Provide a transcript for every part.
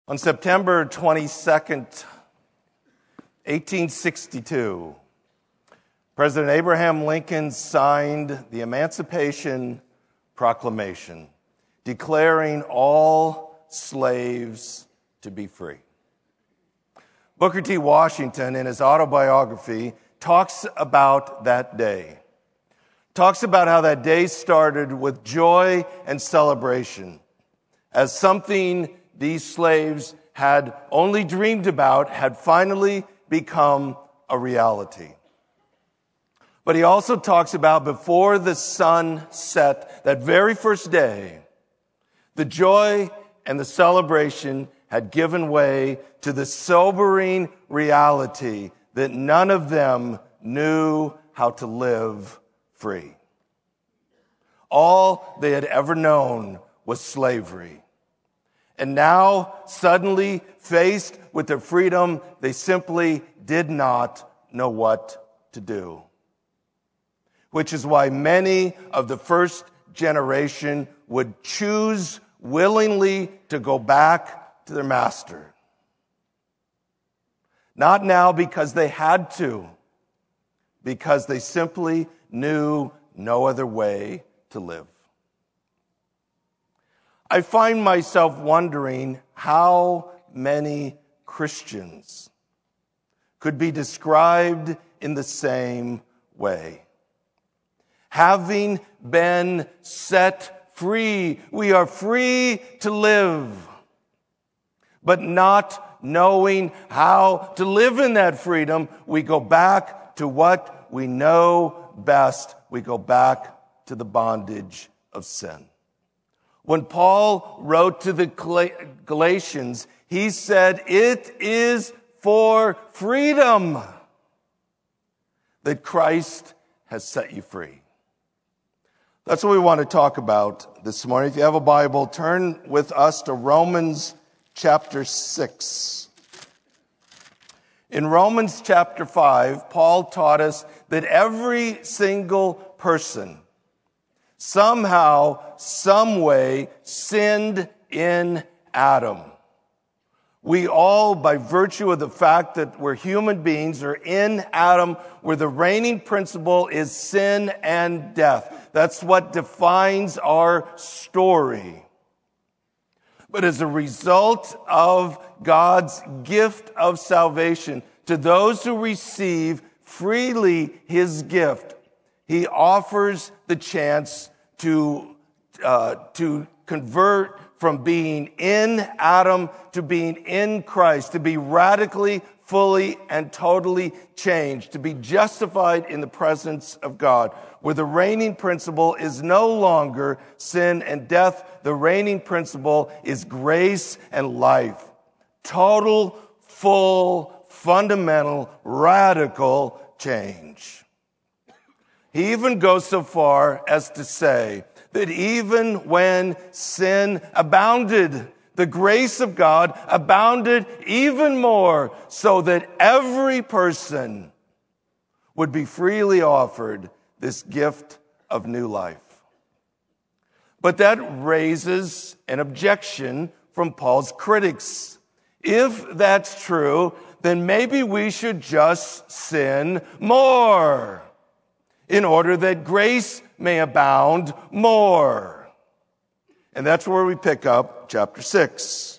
On September 22nd, 1862, President Abraham Lincoln signed the Emancipation Proclamation, declaring all slaves to be free. Booker T. Washington, in his autobiography, talks about that day. Talks about how that day started with joy and celebration as something these slaves had only dreamed about had finally become a reality. But he also talks about before the sun set, that very first day, the joy and the celebration had given way to the sobering reality that none of them knew how to live free. All they had ever known was slavery. And now, suddenly faced with their freedom, they simply did not know what to do. Which is why many of the first generation would choose willingly to go back to their master. Not now because they had to, because they simply knew no other way to live. I find myself wondering how many Christians could be described in the same way. Having been set free, we are free to live, but not knowing how to live in that freedom, we go back to what we know best. We go back to the bondage of sin. When Paul wrote to the Galatians, he said, "It is for freedom that Christ has set you free." That's what we want to talk about this morning. If you have a Bible, turn with us to Romans chapter 6. In Romans chapter 5, Paul taught us that every single person somehow, some way, sinned in Adam. We all, by virtue of the fact that we're human beings, are in Adam, where the reigning principle is sin and death. That's what defines our story. But as a result of God's gift of salvation, to those who receive freely His gift, He offers the chance to convert from being in Adam to being in Christ, to be radically, fully, and totally changed, to be justified in the presence of God, where the reigning principle is no longer sin and death. The reigning principle is grace and life. Total, full, fundamental, radical change. He even goes so far as to say that even when sin abounded, the grace of God abounded even more, so that every person would be freely offered this gift of new life. But that raises an objection from Paul's critics. If that's true, then maybe we should just sin more, in order that grace may abound more. And that's where we pick up chapter 6.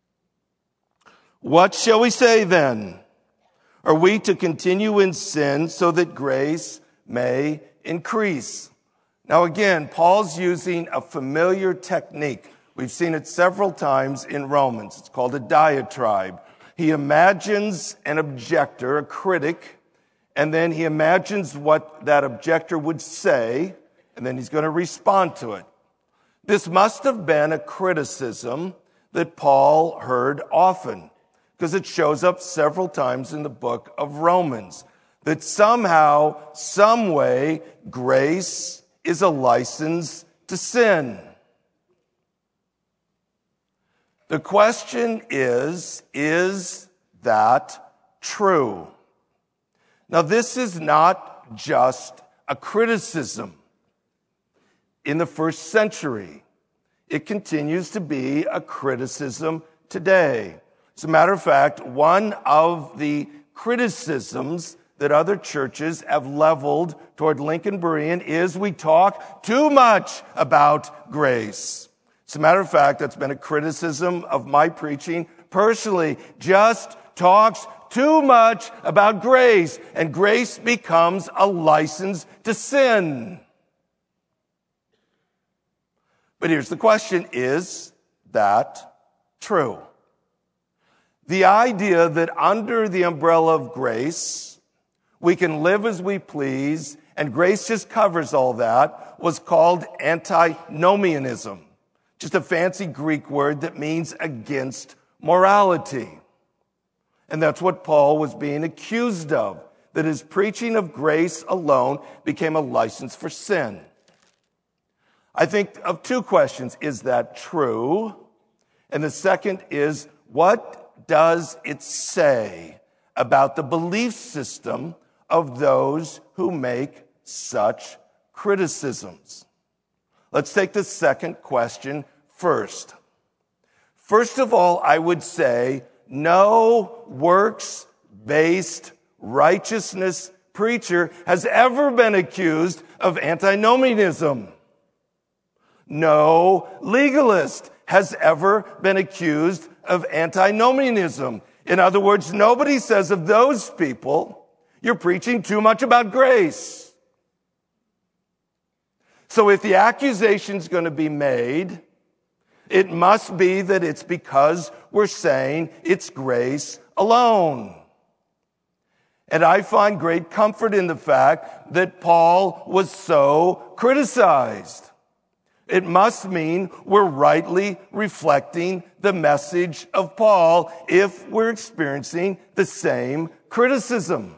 What shall we say then? Are we to continue in sin so that grace may increase? Now again, Paul's using a familiar technique. We've seen it several times in Romans. It's called a diatribe. He imagines an objector, a critic, and then he imagines what that objector would say, and then he's going to respond to it. This must have been a criticism that Paul heard often, because it shows up several times in the book of Romans, that somehow, some way, grace is a license to sin. The question is that true? Now, this is not just a criticism. In the first century, it continues to be a criticism today. As a matter of fact, one of the criticisms that other churches have leveled toward Lincoln Berean is we talk too much about grace. As a matter of fact, that's been a criticism of my preaching. Personally, just talks too much about grace, and grace becomes a license to sin. But here's the question, is that true? The idea that under the umbrella of grace, we can live as we please, and grace just covers all that, was called antinomianism. Just a fancy Greek word that means against morality. And that's what Paul was being accused of, that his preaching of grace alone became a license for sin. I think of two questions. Is that true? And the second is, what does it say about the belief system of those who make such criticisms? Let's take the second question first. First of all, I would say no works-based righteousness preacher has ever been accused of antinomianism. No legalist has ever been accused of antinomianism. In other words, nobody says of those people, you're preaching too much about grace. So if the accusation's going to be made, it must be that it's because we're saying it's grace alone. And I find great comfort in the fact that Paul was so criticized. It must mean we're rightly reflecting the message of Paul if we're experiencing the same criticism.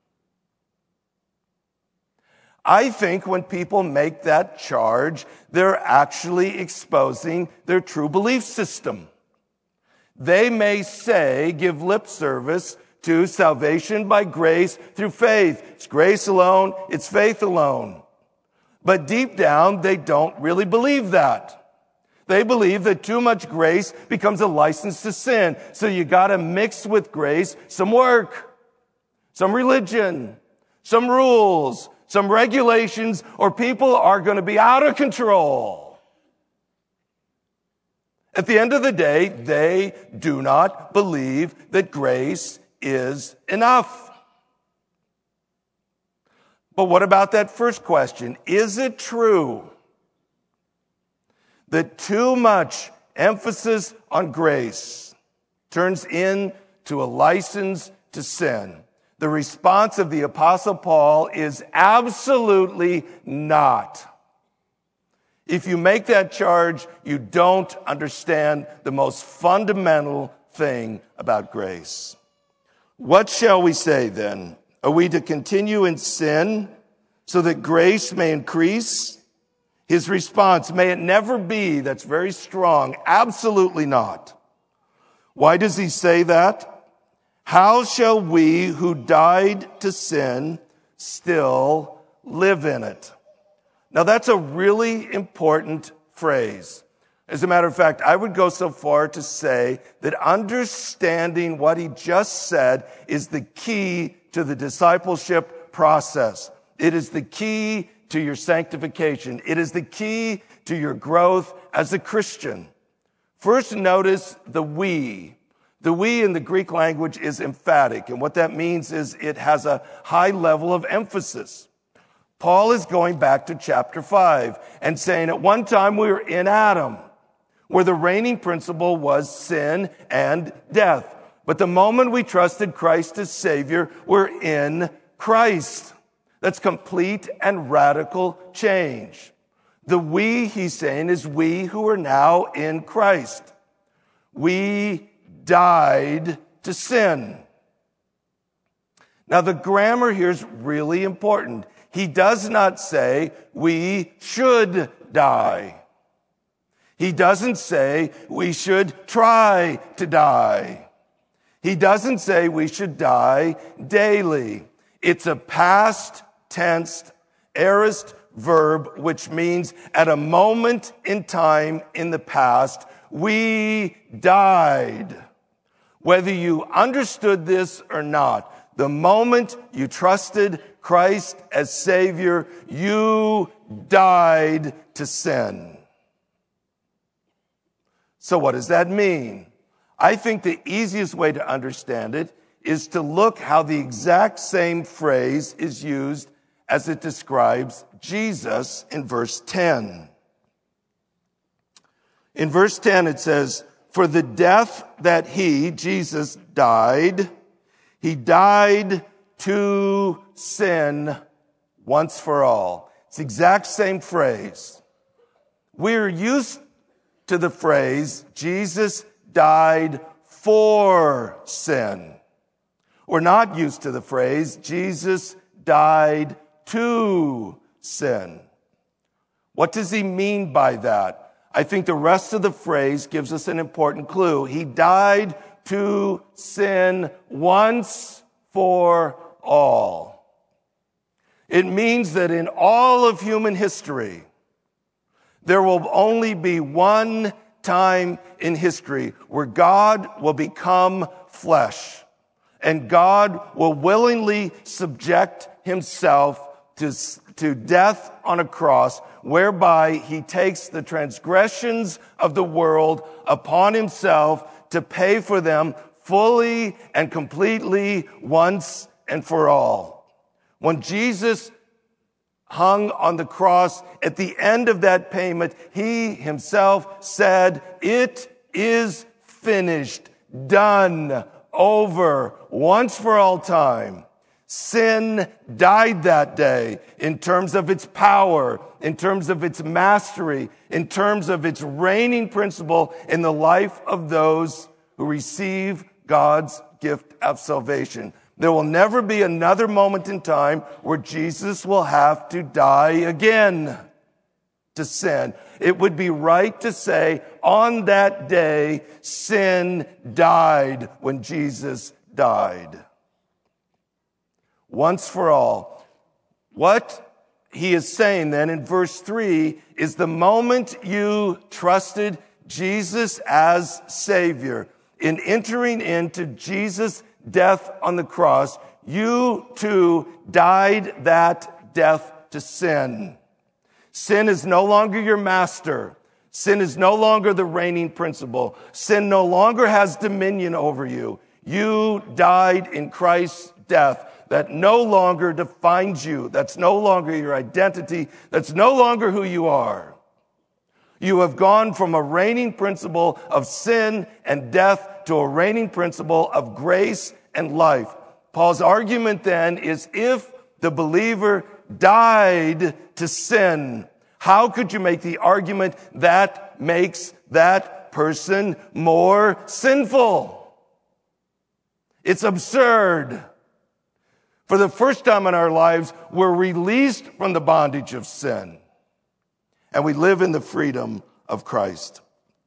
I think when people make that charge, they're actually exposing their true belief system. They may say, give lip service to salvation by grace through faith. It's grace alone, it's faith alone. But deep down, they don't really believe that. They believe that too much grace becomes a license to sin. So you gotta mix with grace some work, some religion, some rules, some regulations, or people are going to be out of control. At the end of the day, they do not believe that grace is enough. But what about that first question? Is it true that too much emphasis on grace turns into a license to sin? The response of the Apostle Paul is absolutely not. If you make that charge, you don't understand the most fundamental thing about grace. What shall we say then? Are we to continue in sin so that grace may increase? His response, may it never be, that's very strong, absolutely not. Why does he say that? How shall we who died to sin still live in it? Now that's a really important phrase. As a matter of fact, I would go so far to say that understanding what he just said is the key to the discipleship process. It is the key to your sanctification. It is the key to your growth as a Christian. First, notice the we. The we in the Greek language is emphatic, and what that means is it has a high level of emphasis. Paul is going back to chapter 5 and saying at one time we were in Adam, where the reigning principle was sin and death. But the moment we trusted Christ as Savior, we're in Christ. That's complete and radical change. The we, he's saying, is we who are now in Christ. We died to sin. Now the grammar here is really important. He does not say we should die. He doesn't say we should try to die. He doesn't say we should die daily. It's a past tense aorist verb, which means at a moment in time in the past, We died. Whether you understood this or not, the moment you trusted Christ as Savior, you died to sin. So what does that mean? I think the easiest way to understand it is to look how the exact same phrase is used as it describes Jesus in verse 10. In verse 10 it says, "For the death that he," Jesus, "died, he died to sin once for all." It's the exact same phrase. We're used to the phrase, Jesus died for sin. We're not used to the phrase, Jesus died to sin. What does he mean by that? I think the rest of the phrase gives us an important clue. He died to sin once for all. It means that in all of human history, there will only be one time in history where God will become flesh. And God will willingly subject himself to death on a cross, whereby he takes the transgressions of the world upon himself to pay for them fully and completely once and for all. When Jesus hung on the cross, at the end of that payment, he himself said, "It is finished, done, over, once for all time." Sin died that day in terms of its power, in terms of its mastery, in terms of its reigning principle in the life of those who receive God's gift of salvation. There will never be another moment in time where Jesus will have to die again to sin. It would be right to say on that day, sin died when Jesus died. Once for all. What he is saying then in verse 3 is the moment you trusted Jesus as Savior, in entering into Jesus' death on the cross, you too died that death to sin. Sin is no longer your master. Sin is no longer the reigning principle. Sin no longer has dominion over you. You died in Christ's death. That no longer defines you. That's no longer your identity. That's no longer who you are. You have gone from a reigning principle of sin and death to a reigning principle of grace and life. Paul's argument then is if the believer died to sin, how could you make the argument that makes that person more sinful? It's absurd. For the first time in our lives, we're released from the bondage of sin, and we live in the freedom of Christ.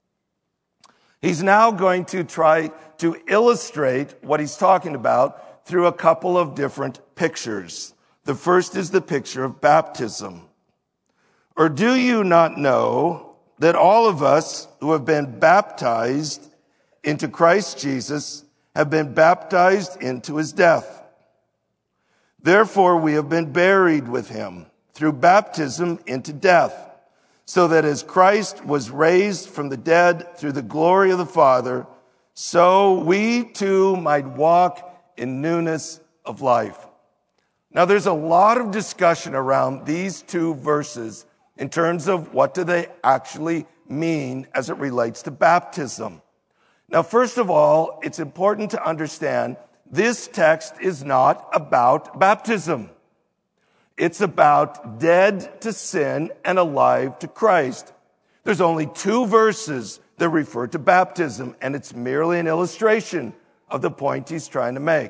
He's now going to try to illustrate what he's talking about through a couple of different pictures. The first is the picture of baptism. Or do you not know that all of us who have been baptized into Christ Jesus have been baptized into his death? Therefore, we have been buried with him through baptism into death, so that as Christ was raised from the dead through the glory of the Father, so we too might walk in newness of life. Now, there's a lot of discussion around these two verses in terms of what do they actually mean as it relates to baptism. Now, first of all, it's important to understand this text is not about baptism. It's about dead to sin and alive to Christ. There's only two verses that refer to baptism, and it's merely an illustration of the point he's trying to make.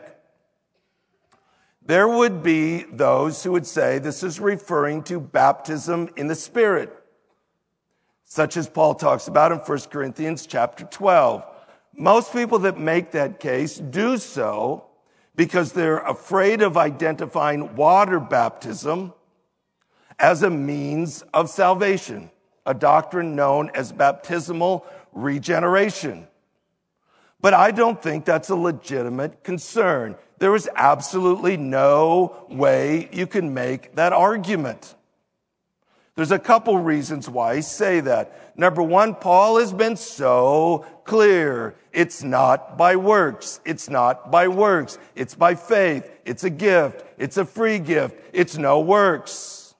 There would be those who would say this is referring to baptism in the Spirit, such as Paul talks about in 1 Corinthians chapter 12. Most people that make that case do so because they're afraid of identifying water baptism as a means of salvation, a doctrine known as baptismal regeneration. But I don't think that's a legitimate concern. There is absolutely no way you can make that argument. There's a couple reasons why I say that. Number one, Paul has been so clear. It's not by works. It's not by works. It's by faith. It's a gift. It's a free gift. It's no works.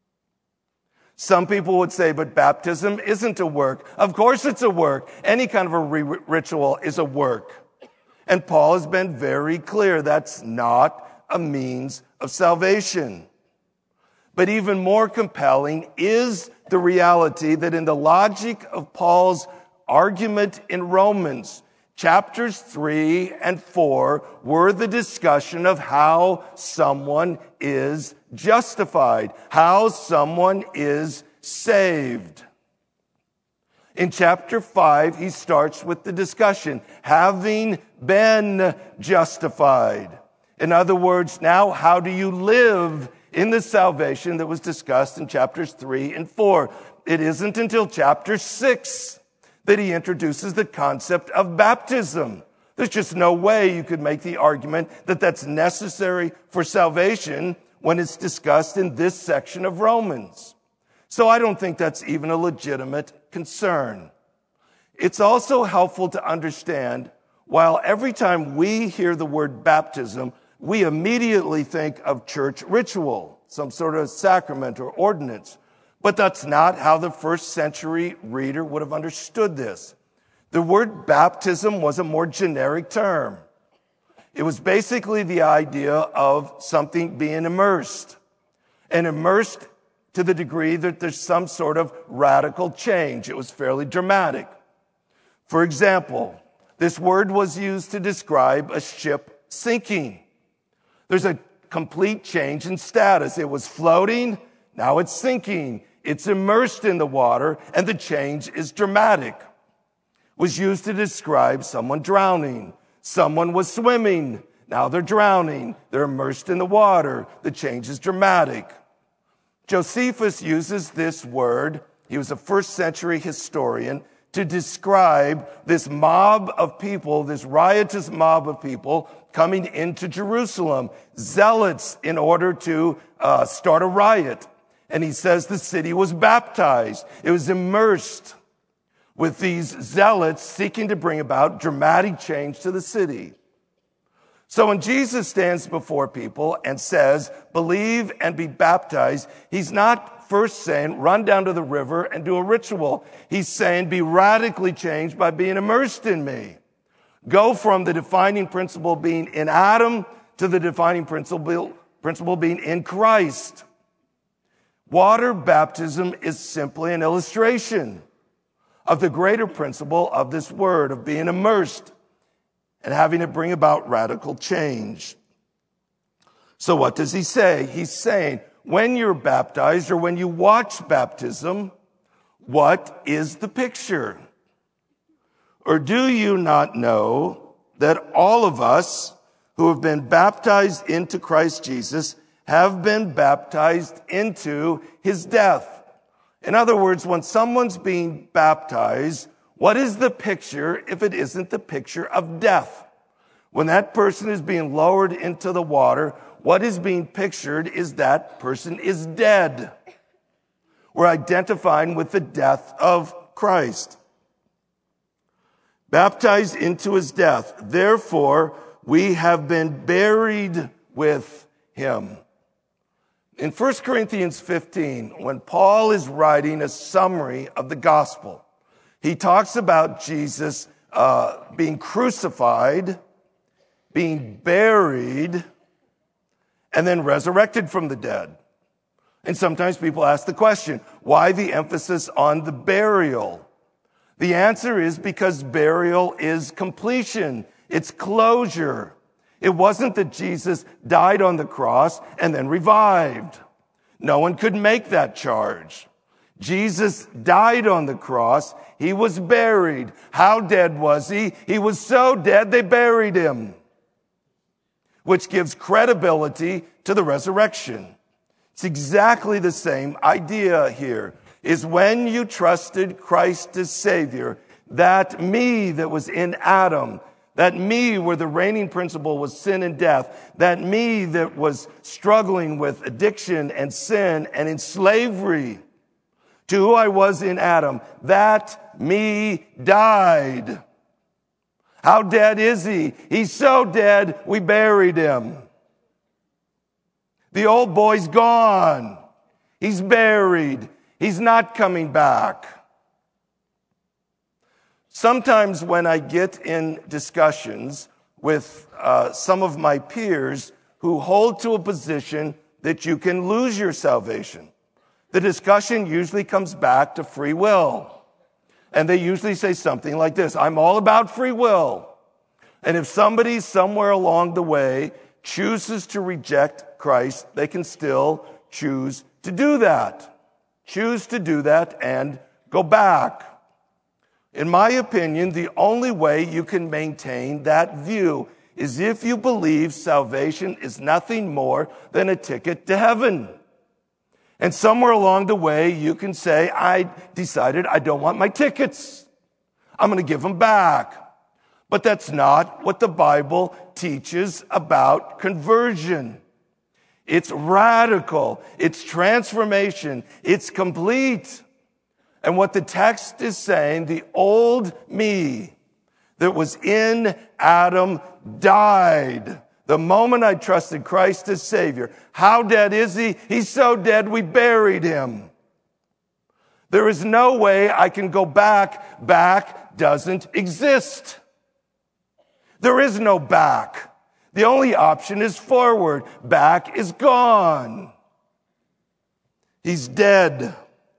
Some people would say, but baptism isn't a work. Of course it's a work. Any kind of a ritual is a work. And Paul has been very clear. That's not a means of salvation. But even more compelling is the reality that in the logic of Paul's argument in Romans, chapters 3 and 4 were the discussion of how someone is justified, how someone is saved. In chapter 5, he starts with the discussion, having been justified. In other words, now how do you live in the salvation that was discussed in chapters 3 and 4. It isn't until chapter 6 that he introduces the concept of baptism. There's just no way you could make the argument that that's necessary for salvation when it's discussed in this section of Romans. So I don't think that's even a legitimate concern. It's also helpful to understand, while every time we hear the word baptism, we immediately think of church ritual, some sort of sacrament or ordinance. But that's not how the first century reader would have understood this. The word baptism was a more generic term. It was basically the idea of something being immersed, and immersed to the degree that there's some sort of radical change. It was fairly dramatic. For example, this word was used to describe a ship sinking. There's a complete change in status. It was floating, now it's sinking. It's immersed in the water, and the change is dramatic. It was used to describe someone drowning. Someone was swimming, now they're drowning. They're immersed in the water. The change is dramatic. Josephus uses this word, he was a first century historian, to describe this mob of people, this riotous mob of people coming into Jerusalem, zealots in order to start a riot. And he says the city was baptized. It was immersed with these zealots seeking to bring about dramatic change to the city. So when Jesus stands before people and says, believe and be baptized, he's not first saying, run down to the river and do a ritual. He's saying, be radically changed by being immersed in me. Go from the defining principle being in Adam to the defining principle being in Christ. Water baptism is simply an illustration of the greater principle of this word, of being immersed and having to bring about radical change. So what does he say? He's saying, when you're baptized or when you watch baptism, what is the picture? Or do you not know that all of us who have been baptized into Christ Jesus have been baptized into his death? In other words, when someone's being baptized, what is the picture if it isn't the picture of death? When that person is being lowered into the water, what is being pictured is that person is dead. We're identifying with the death of Christ. Baptized into his death. Therefore, we have been buried with him. In 1 Corinthians 15, when Paul is writing a summary of the gospel, he talks about Jesus being crucified, being buried, and then resurrected from the dead. And sometimes people ask the question, why the emphasis on the burial? The answer is because burial is completion. It's closure. It wasn't that Jesus died on the cross and then revived. No one could make that charge. Jesus died on the cross. He was buried. How dead was he? He was so dead they buried him, which gives credibility to the resurrection. It's exactly the same idea here, is when you trusted Christ as Savior, that me that was in Adam, that me where the reigning principle was sin and death, that me that was struggling with addiction and sin and in slavery to who I was in Adam, that me died. How dead is he? He's so dead, we buried him. The old boy's gone. He's buried. He's not coming back. Sometimes when I get in discussions with some of my peers who hold to a position that you can lose your salvation, the discussion usually comes back to free will. And they usually say something like this: I'm all about free will. And if somebody somewhere along the way chooses to reject Christ, they can still choose to do that. Choose to do that and go back. In my opinion, the only way you can maintain that view is if you believe salvation is nothing more than a ticket to heaven. And somewhere along the way, you can say, I decided I don't want my tickets. I'm going to give them back. But that's not what the Bible teaches about conversion. It's radical. It's transformation. It's complete. And what the text is saying, the old me that was in Adam died the moment I trusted Christ as Savior. How dead is he? He's so dead we buried him. There is no way I can go back. Back doesn't exist. There is no back. The only option is forward. Back is gone. He's dead.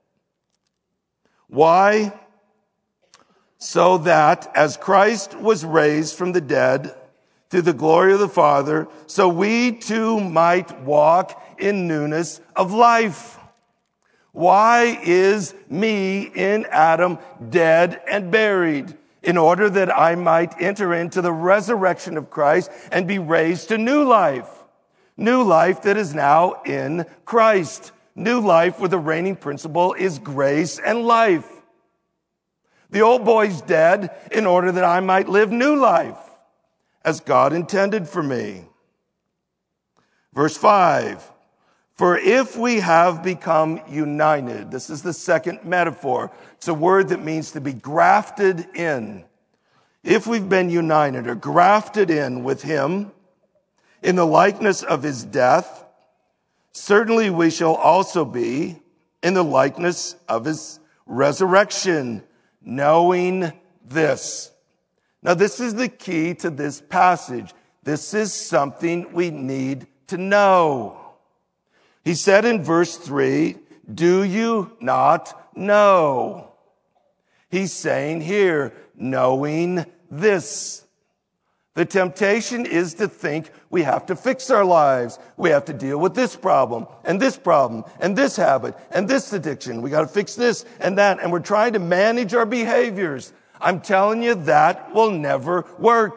Why? So that as Christ was raised from the dead through the glory of the Father, so we too might walk in newness of life. Why is me in Adam dead and buried? In order that I might enter into the resurrection of Christ and be raised to new life. New life that is now in Christ. New life where the reigning principle is grace and life. The old boy's dead in order that I might live new life as God intended for me. Verse 5. For if we have become united, this is the second metaphor. It's a word that means to be grafted in. If we've been united or grafted in with him in the likeness of his death, certainly we shall also be in the likeness of his resurrection, knowing this. Now, this is the key to this passage. This is something we need to know. He said in verse 3, do you not know? He's saying here, knowing this. The temptation is to think we have to fix our lives. We have to deal with this problem, and this habit, and this addiction. We got to fix this and that, and we're trying to manage our behaviors. I'm telling you, that will never work.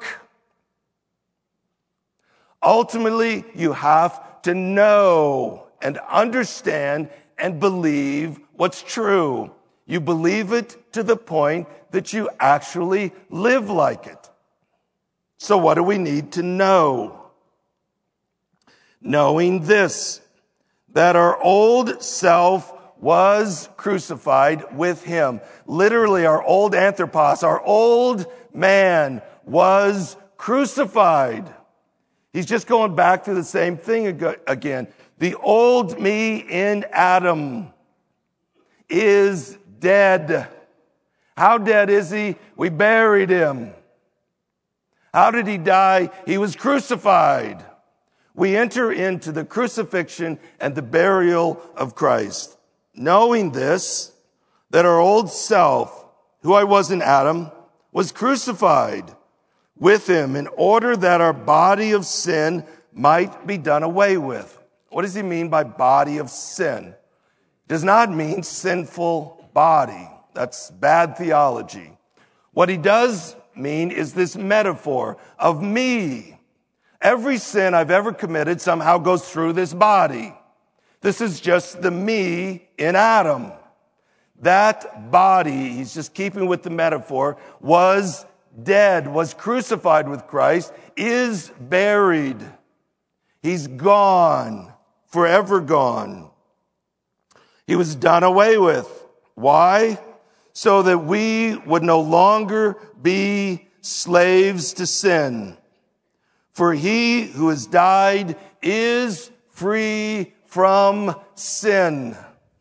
Ultimately, you have to know and understand and believe what's true. You believe it to the point that you actually live like it. So what do we need to know? Knowing this, that our old self was crucified with him. Literally, our old anthropos, our old man was crucified. He's just going back to the same thing again. The old me in Adam is dead. How dead is he? We buried him. How did he die? He was crucified. We enter into the crucifixion and the burial of Christ. Knowing this, that our old self, who I was in Adam, was crucified with him in order that our body of sin might be done away with. What does he mean by body of sin? It does not mean sinful body. That's bad theology. What he does mean is this metaphor of me. Every sin I've ever committed somehow goes through this body. This is just the me in Adam. That body, he's just keeping with the metaphor, was dead, was crucified with Christ, is buried. He's gone, forever gone. He was done away with. Why? So that we would no longer be slaves to sin. For he who has died is free from sin.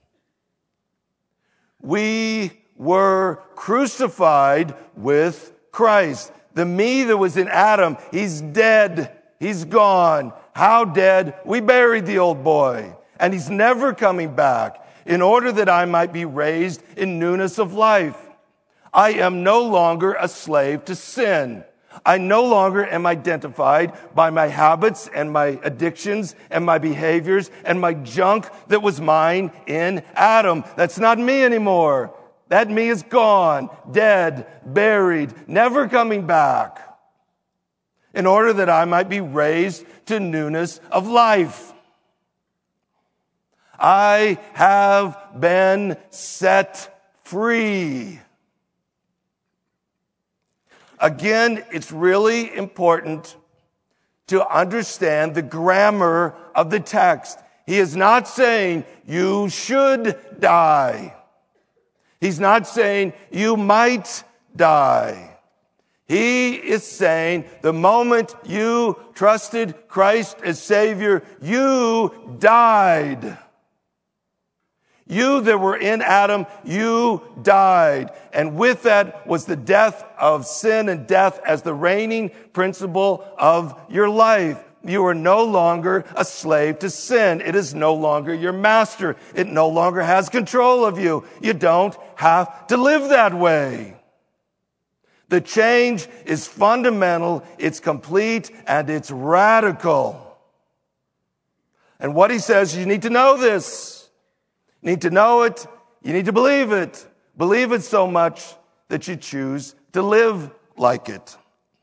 We were crucified with Christ. The me that was in Adam, he's dead. He's gone. How dead? We buried the old boy. And he's never coming back, in order that I might be raised in newness of life. I am no longer a slave to sin. I no longer am identified by my habits and my addictions and my behaviors and my junk that was mine in Adam. That's not me anymore. That me is gone, dead, buried, never coming back, in order that I might be raised to newness of life. I have been set free. Again, it's really important to understand the grammar of the text. He is not saying you should die. He's not saying you might die. He is saying the moment you trusted Christ as Savior, you died. You that were in Adam, you died. And with that was the death of sin and death as the reigning principle of your life. You are no longer a slave to sin. It is no longer your master. It no longer has control of you. You don't have to live that way. The change is fundamental, it's complete, and it's radical. And what he says, you need to know this. You need to know it. You need to believe it. Believe it so much that you choose to live like it.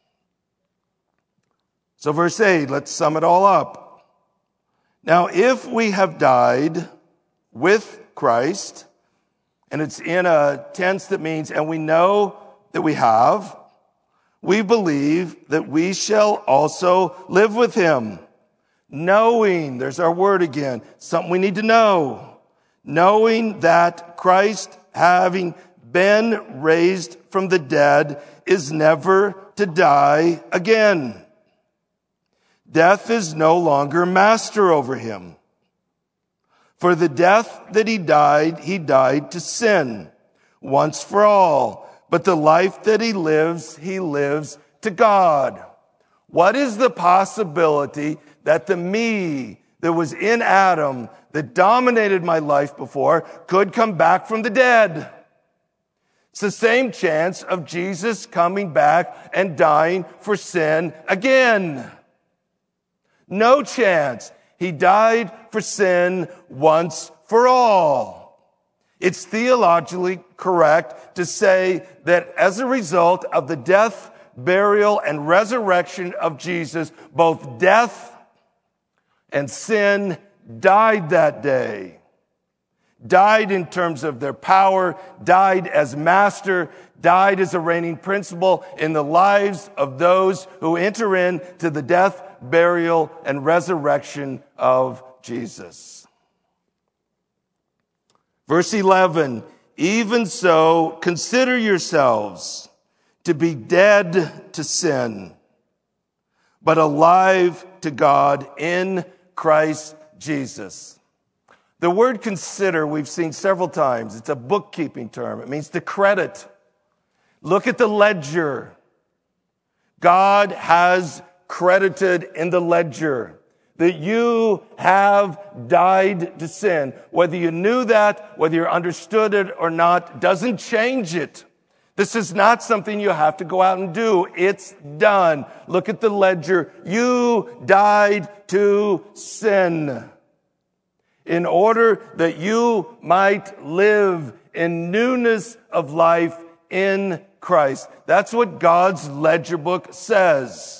So verse 8, let's sum it all up. Now, if we have died with Christ, and it's in a tense that means, and we know that we have, we believe that we shall also live with him. Knowing, there's our word again, something we need to know. Knowing that Christ, having been raised from the dead, is never to die again. Death is no longer master over him. For the death that he died to sin once for all. But the life that he lives to God. What is the possibility that the me that was in Adam, that dominated my life before, could come back from the dead? It's the same chance of Jesus coming back and dying for sin again. No chance. He died for sin once for all. It's theologically correct to say that as a result of the death, burial, and resurrection of Jesus, both death and sin died that day. Died in terms of their power, died as master, died as a reigning principle in the lives of those who enter into the death, burial, and resurrection of Jesus. Verse 11, even so, consider yourselves to be dead to sin, but alive to God in Christ Jesus. The word consider we've seen several times. It's a bookkeeping term. It means to credit. Look at the ledger. God has credited in the ledger that you have died to sin. Whether you knew that, whether you understood it or not, doesn't change it. This is not something you have to go out and do. It's done. Look at the ledger. You died to sin in order that you might live in newness of life in Christ. That's what God's ledger book says.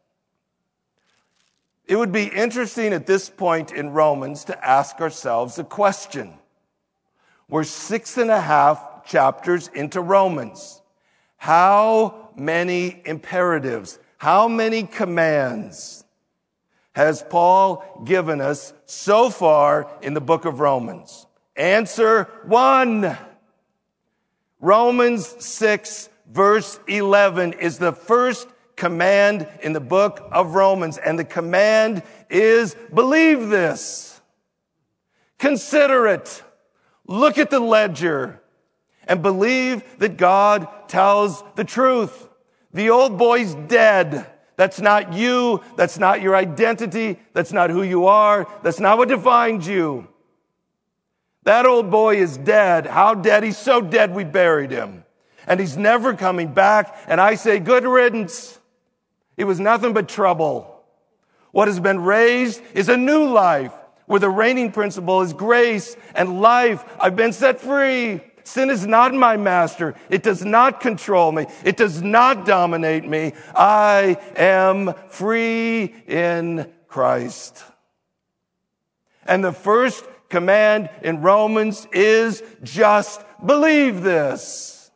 It would be interesting at this point in Romans to ask ourselves a question. We're 6.5 chapters into Romans. How many imperatives, how many commands has Paul given us so far in the book of Romans? Answer 1. Romans 6 verse 11 is the first command in the book of Romans. And the command is, believe this. Consider it. Look at the ledger and believe that God tells the truth. The old boy's dead. That's not you. That's not your identity. That's not who you are. That's not what defines you. That old boy is dead. How dead? He's so dead we buried him. And he's never coming back. And I say, good riddance. It was nothing but trouble. What has been raised is a new life, where the reigning principle is grace and life. I've been set free. Sin is not my master. It does not control me. It does not dominate me. I am free in Christ. And the first command in Romans is just believe this.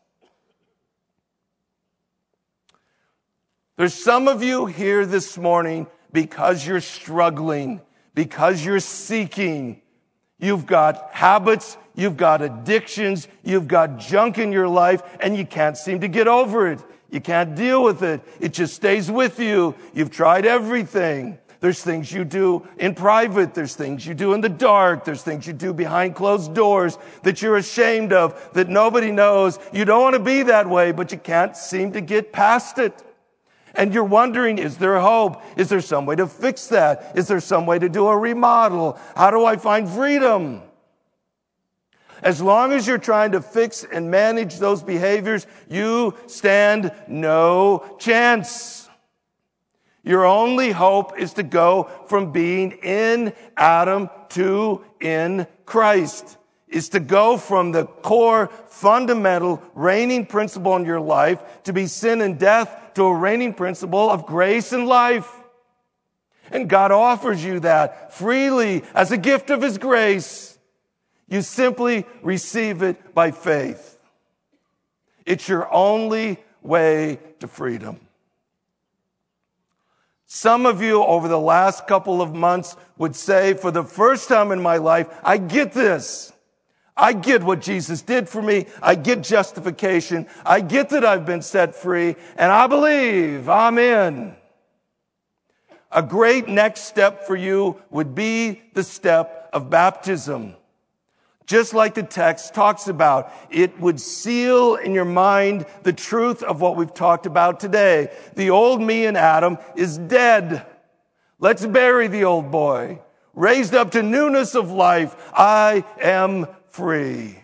There's some of you here this morning because you're struggling, because you're seeking. You've got habits, you've got addictions, you've got junk in your life, and you can't seem to get over it. You can't deal with it. It just stays with you. You've tried everything. There's things you do in private. There's things you do in the dark. There's things you do behind closed doors that you're ashamed of, that nobody knows. You don't want to be that way, but you can't seem to get past it. And you're wondering, is there hope? Is there some way to fix that? Is there some way to do a remodel? How do I find freedom? As long as you're trying to fix and manage those behaviors, you stand no chance. Your only hope is to go from being in Adam to in Christ. Is to go from the core, fundamental, reigning principle in your life to be sin and death to a reigning principle of grace and life. And God offers you that freely as a gift of His grace. You simply receive it by faith. It's your only way to freedom. Some of you over the last couple of months would say, for the first time in my life, I get this. I get what Jesus did for me. I get justification. I get that I've been set free. And I believe I'm in. A great next step for you would be the step of baptism. Just like the text talks about, it would seal in your mind the truth of what we've talked about today. The old me in Adam is dead. Let's bury the old boy. Raised up to newness of life, I am free.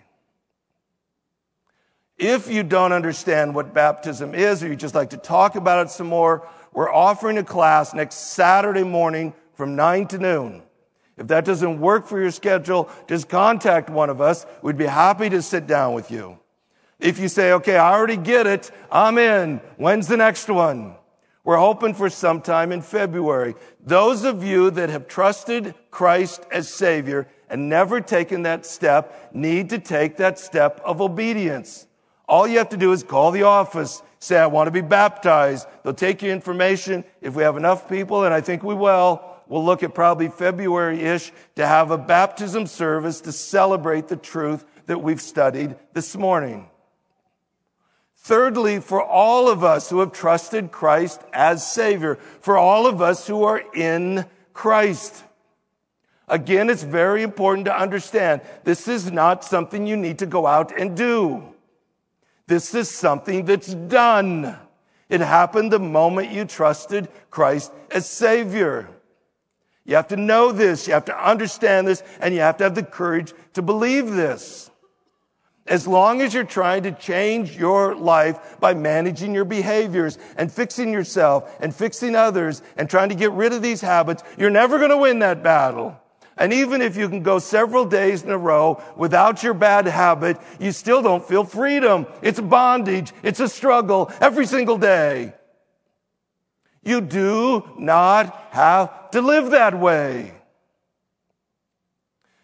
If you don't understand what baptism is, or you just like to talk about it some more, we're offering a class next Saturday morning from 9 to noon. If that doesn't work for your schedule, just contact one of us. We'd be happy to sit down with you. If you say, okay, I already get it, I'm in. When's the next one? We're hoping for sometime in February. Those of you that have trusted Christ as Savior and never taken that step need to take that step of obedience. All you have to do is call the office, say, I want to be baptized. They'll take your information. If we have enough people, and I think we will, we'll look at probably February-ish to have a baptism service to celebrate the truth that we've studied this morning. Thirdly, for all of us who have trusted Christ as Savior, for all of us who are in Christ. Again, it's very important to understand this is not something you need to go out and do. This is something that's done. It happened the moment you trusted Christ as Savior. You have to know this, you have to understand this, and you have to have the courage to believe this. As long as you're trying to change your life by managing your behaviors and fixing yourself and fixing others and trying to get rid of these habits, you're never going to win that battle. And even if you can go several days in a row without your bad habit, you still don't feel freedom. It's bondage. It's a struggle every single day. You do not have to live that way.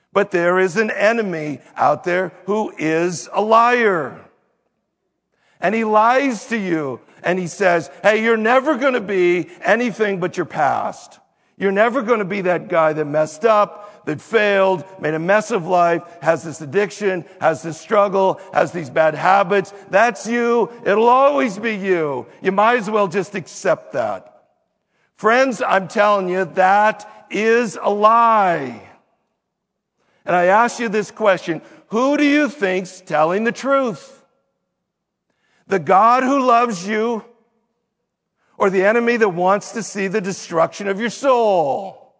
But there is an enemy out there who is a liar. And he lies to you. And he says, hey, you're never going to be anything but your past. You're never going to be that guy that messed up, that failed, made a mess of life, has this addiction, has this struggle, has these bad habits. That's you. It'll always be you. You might as well just accept that. Friends, I'm telling you, that is a lie. And I ask you this question, who do you think's telling the truth? The God who loves you, or the enemy that wants to see the destruction of your soul?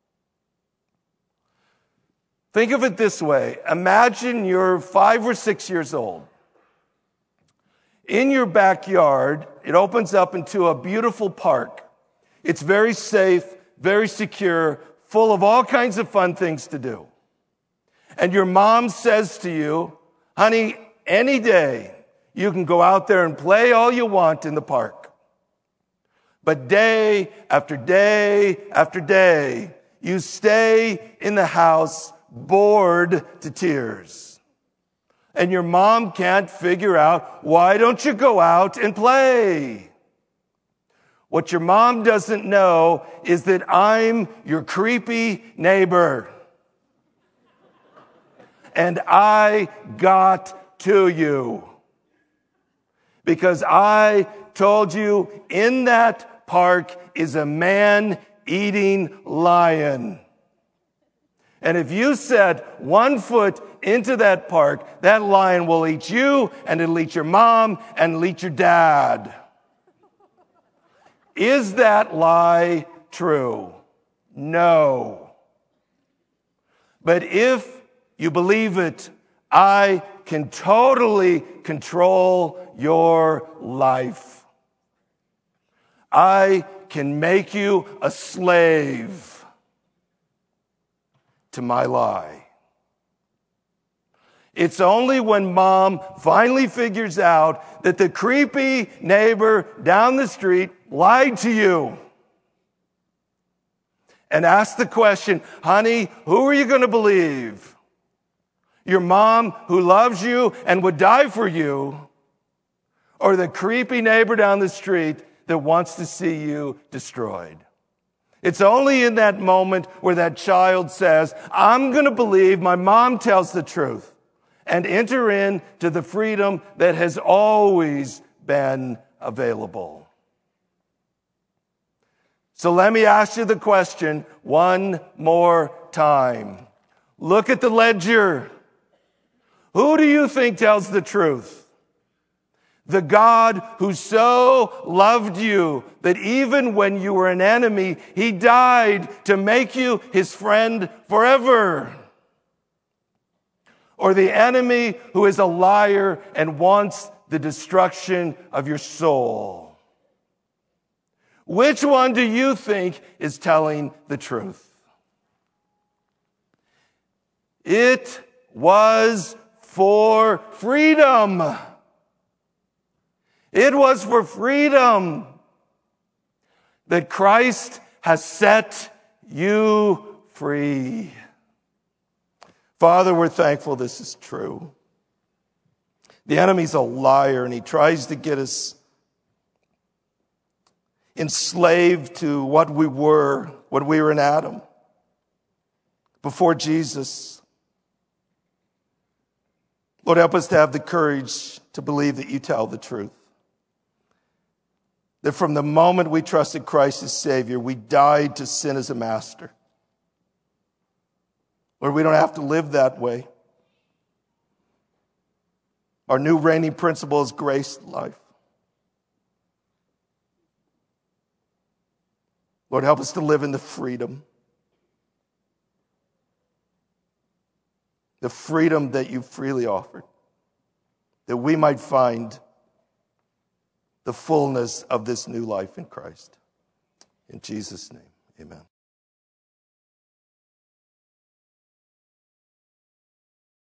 Think of it this way. Imagine you're 5 or 6 years old. In your backyard, it opens up into a beautiful park. It's very safe, very secure, full of all kinds of fun things to do. And your mom says to you, honey, any day, you can go out there and play all you want in the park. But day after day after day, you stay in the house bored to tears. And your mom can't figure out, why don't you go out and play? What your mom doesn't know is that I'm your creepy neighbor. And I got to you. Because I told you in that park is a man-eating lion. And if you set 1 foot into that park, that lion will eat you, and it'll eat your mom, and it'll eat your dad. Is that lie true? No. But if you believe it, I can totally control your life. I can make you a slave to my lie. It's only when mom finally figures out that the creepy neighbor down the street lied to you and asked the question, honey, who are you going to believe? Your mom who loves you and would die for you, or the creepy neighbor down the street that wants to see you destroyed? It's only in that moment where that child says, I'm going to believe my mom tells the truth and enter into the freedom that has always been available. So let me ask you the question one more time. Look at the ledger. Who do you think tells the truth? The God who so loved you that even when you were an enemy, he died to make you his friend forever. Or the enemy who is a liar and wants the destruction of your soul? Which one do you think is telling the truth? It was for freedom. It was for freedom that Christ has set you free. Father, we're thankful this is true. The enemy's a liar, and he tries to get us enslaved to what we were when we were in Adam, before Jesus. Lord, help us to have the courage to believe that you tell the truth. That from the moment we trusted Christ as Savior, we died to sin as a master. Lord, we don't have to live that way. Our new reigning principle is grace life. Lord, help us to live in the freedom that you freely offered, that we might find the fullness of this new life in Christ. In Jesus' name, amen.